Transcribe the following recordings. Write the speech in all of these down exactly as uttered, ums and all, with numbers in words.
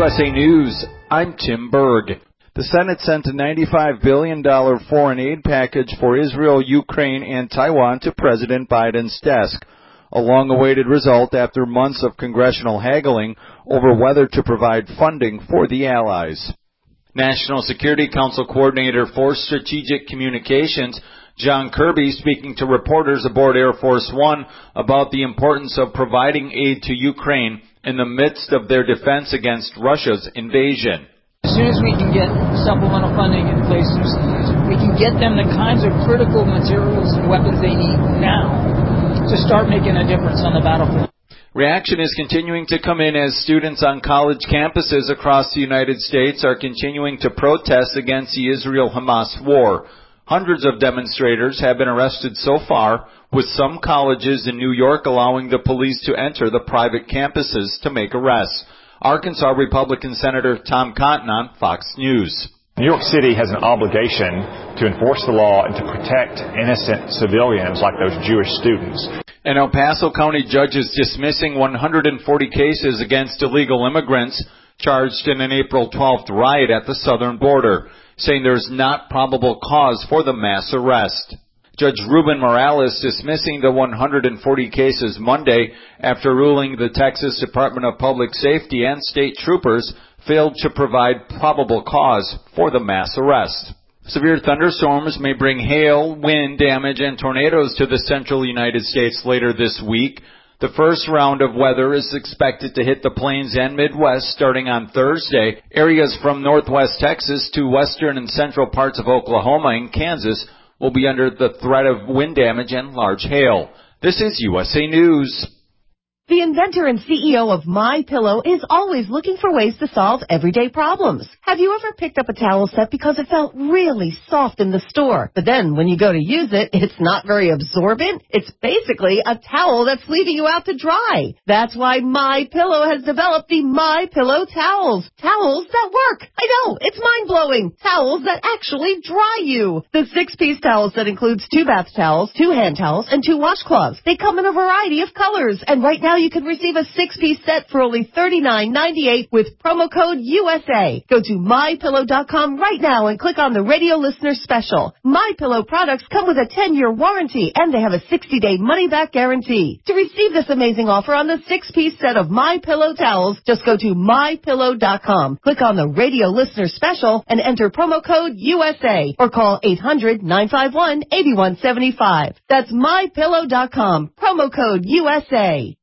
S A News, I'm Tim Berg. The Senate sent a ninety-five billion dollars foreign aid package for Israel, Ukraine, and Taiwan to President Biden's desk, a long-awaited result after months of congressional haggling over whether to provide funding for the allies. National Security Council Coordinator for Strategic Communications, John Kirby, speaking to reporters aboard Air Force One about the importance of providing aid to Ukraine in the midst of their defense against Russia's invasion. As soon as we can get supplemental funding in place, we can get them the kinds of critical materials and weapons they need now to start making a difference on the battlefield. Reaction is continuing to come in as students on college campuses across the United States are continuing to protest against the Israel-Hamas war. Hundreds of demonstrators have been arrested so far, with some colleges in New York allowing the police to enter the private campuses to make arrests. Arkansas Republican Senator Tom Cotton on Fox News. New York City has an obligation to enforce the law and to protect innocent civilians like those Jewish students. An El Paso County judge is dismissing one hundred forty cases against illegal immigrants charged in an April twelfth riot at the southern border, saying there is not probable cause for the mass arrest. Judge Ruben Morales dismissing the one hundred forty cases Monday after ruling the Texas Department of Public Safety and state troopers failed to provide probable cause for the mass arrest. Severe thunderstorms may bring hail, wind damage, and tornadoes to the central United States later this week. The first round of weather is expected to hit the plains and Midwest starting on Thursday. Areas from northwest Texas to western and central parts of Oklahoma and Kansas will be under the threat of wind damage and large hail. This is U S A News. The inventor and C E O of MyPillow is always looking for ways to solve everyday problems. Have you ever picked up a towel set because it felt really soft in the store, but then when you go to use it, it's not very absorbent? It's basically a towel that's leaving you out to dry. That's why MyPillow has developed the MyPillow towels. Towels that work. I know, it's mind-blowing. Towels that actually dry you. The six-piece towel set includes two bath towels, two hand towels, and two washcloths. They come in a variety of colors, and right now you can receive a six-piece set for only thirty-nine ninety-eight with promo code U S A. Go to my pillow dot com right now and click on the radio listener special. MyPillow products come with a ten-year warranty, and they have a sixty-day money-back guarantee. To receive this amazing offer on the six-piece set of MyPillow towels, just go to my pillow dot com, click on the radio listener special, and enter promo code U S A, or call eight hundred nine five one eight one seven five. That's my pillow dot com, promo code U S A.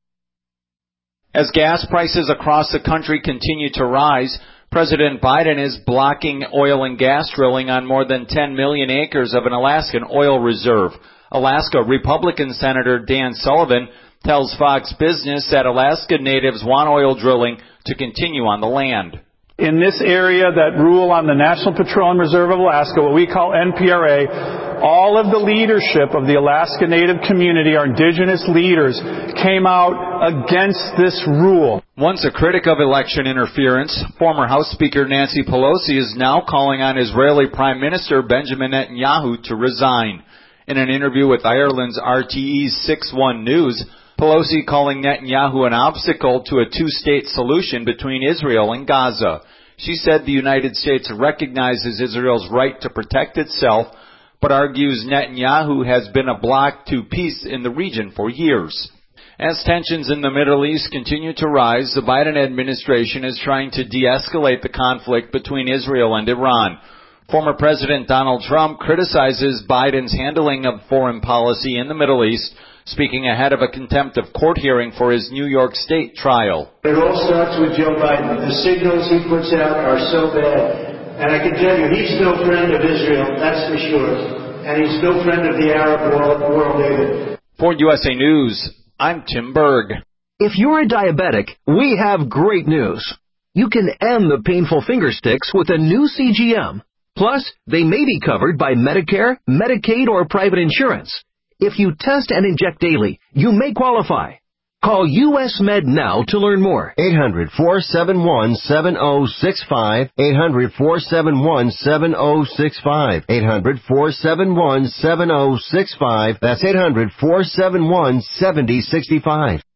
As gas prices across the country continue to rise, President Biden is blocking oil and gas drilling on more than ten million acres of an Alaskan oil reserve. Alaska Republican Senator Dan Sullivan tells Fox Business that Alaska natives want oil drilling to continue on the land. In this area that rule on the National Petroleum Reserve of Alaska, what we call N P R A, all of the leadership of the Alaska Native community, our indigenous leaders, came out against this rule. Once a critic of election interference, former House Speaker Nancy Pelosi is now calling on Israeli Prime Minister Benjamin Netanyahu to resign. In an interview with Ireland's R T E's six one News, Pelosi calling Netanyahu an obstacle to a two-state solution between Israel and Gaza. She said the United States recognizes Israel's right to protect itself, but argues Netanyahu has been a block to peace in the region for years. As tensions in the Middle East continue to rise, the Biden administration is trying to de-escalate the conflict between Israel and Iran. Former President Donald Trump criticizes Biden's handling of foreign policy in the Middle East, speaking ahead of a contempt of court hearing for his New York State trial. It all starts with Joe Biden. The signals he puts out are so bad. And I can tell you, he's no friend of Israel, that's for sure. And he's no friend of the Arab world, world either. For U S A News, I'm Tim Berg. If you're a diabetic, we have great news. You can end the painful finger sticks with a new C G M. Plus, they may be covered by Medicare, Medicaid, or private insurance. If you test and inject daily, you may qualify. Call U S Med now to learn more. eight hundred, four seven one, seven oh six five. eight hundred, four seven one, seven oh six five. eight hundred, four seven one, seven oh six five. That's eight hundred, four seven one, seven oh six five.